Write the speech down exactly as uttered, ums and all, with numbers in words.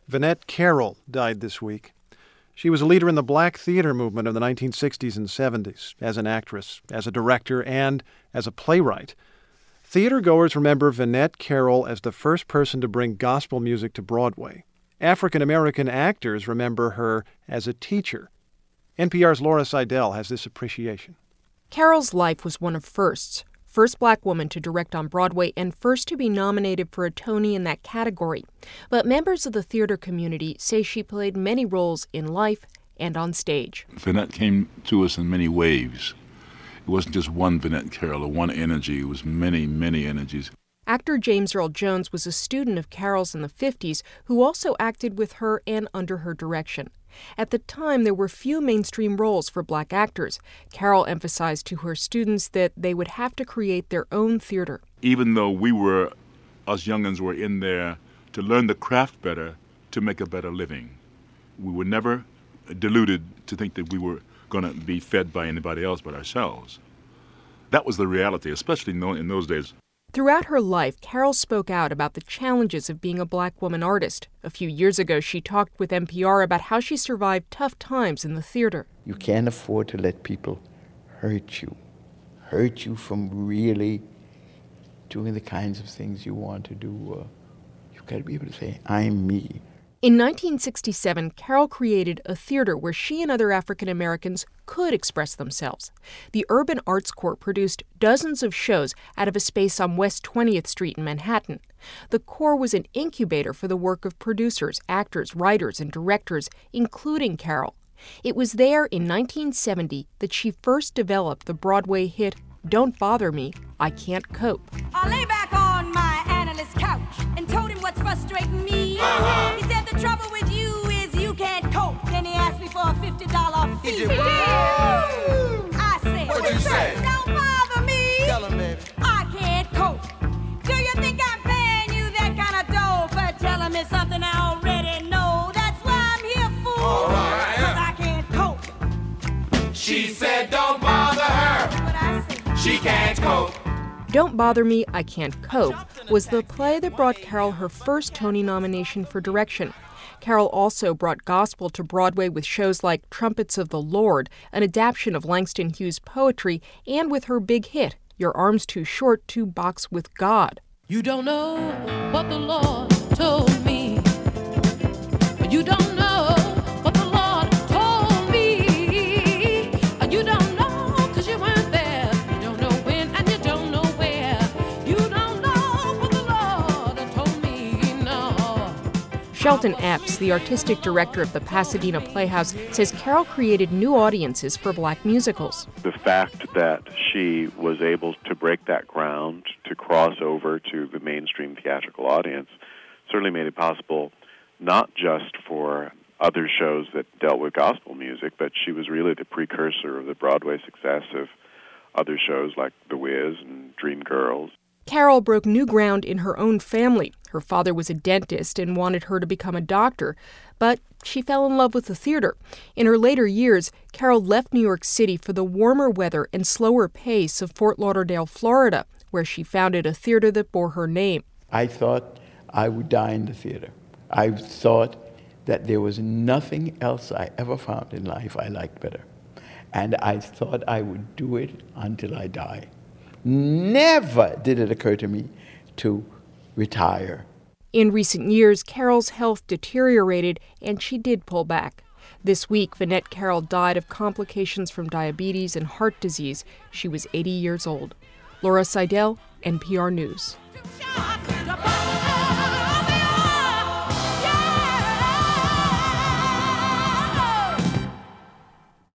Vynette Carroll died this week. She was a leader in the Black theater movement of the nineteen sixties and seventies, as an actress, as a director, and as a playwright. Theatergoers remember Vynette Carroll as the first person to bring gospel music to Broadway. African-American actors remember her as a teacher. N P R's Laura Seidel has this appreciation. Carroll's life was one of firsts. First black woman to direct on Broadway and first to be nominated for a Tony in that category. But members of the theater community say she played many roles in life and on stage. Vynette came to us in many waves. It wasn't just one Vynette Carroll or one energy. It was many, many energies. Actor James Earl Jones was a student of Carroll's in the fifties who also acted with her and under her direction. At the time, there were few mainstream roles for black actors. Carroll emphasized to her students that they would have to create their own theater. Even though we were, us youngins were in there to learn the craft better, to make a better living. We were never deluded to think that we were going to be fed by anybody else but ourselves. That was the reality, especially in those days. Throughout her life, Carroll spoke out about the challenges of being a black woman artist. A few years ago, she talked with N P R about how she survived tough times in the theater. You can't afford to let people hurt you, hurt you from really doing the kinds of things you want to do. Uh, you've got to be able to say, I'm me. In nineteen sixty-seven, Carroll created a theater where she and other African Americans could express themselves. The Urban Arts Corps produced dozens of shows out of a space on West twentieth Street in Manhattan. The Corps was an incubator for the work of producers, actors, writers, and directors, including Carroll. It was there in nineteen seventy that she first developed the Broadway hit, Don't Bother Me, I Can't Cope. I lay back on my analyst couch and told him what's frustrating me. Uh-huh. He said the trouble with you is you can't cope. Then he asked me for a fifty dollar fee. He did what? I said, What'd you say? Don't bother me. Tell him, baby. I can't cope. Do you think I'm paying you that kind of dough for telling me something I already know? That's why I'm here for. All right. Cause I can't cope. She said don't bother her. That's what I said. She can't cope. Don't Bother Me, I Can't Cope was the play that brought Carroll her first Tony nomination for direction. Carroll also brought gospel to Broadway with shows like Trumpets of the Lord, an adaptation of Langston Hughes' poetry, and with her big hit, Your Arm's Too Short to Box with God. You don't know what the Lord told me. You don't know what the Lord told me. You don't know because you weren't there. You don't know when and you don't know where. You don't know what the Lord told me, no. Shelton Epps, the artistic director of the Pasadena Playhouse, says Carroll created new audiences for black musicals. The fact that she was able to break that ground, to cross over to the mainstream theatrical audience, certainly made it possible not just for other shows that dealt with gospel music, but she was really the precursor of the Broadway success of other shows like The Wiz and Dreamgirls. Carroll broke new ground in her own family. Her father was a dentist and wanted her to become a doctor, but she fell in love with the theater. In her later years, Carroll left New York City for the warmer weather and slower pace of Fort Lauderdale, Florida, where she founded a theater that bore her name. I thought I would die in the theater. I thought that there was nothing else I ever found in life I liked better. And I thought I would do it until I die. Never did it occur to me to retire. In recent years, Carroll's health deteriorated, and she did pull back. This week, Vynette Carroll died of complications from diabetes and heart disease. She was eighty years old. Laura Seidel, N P R News.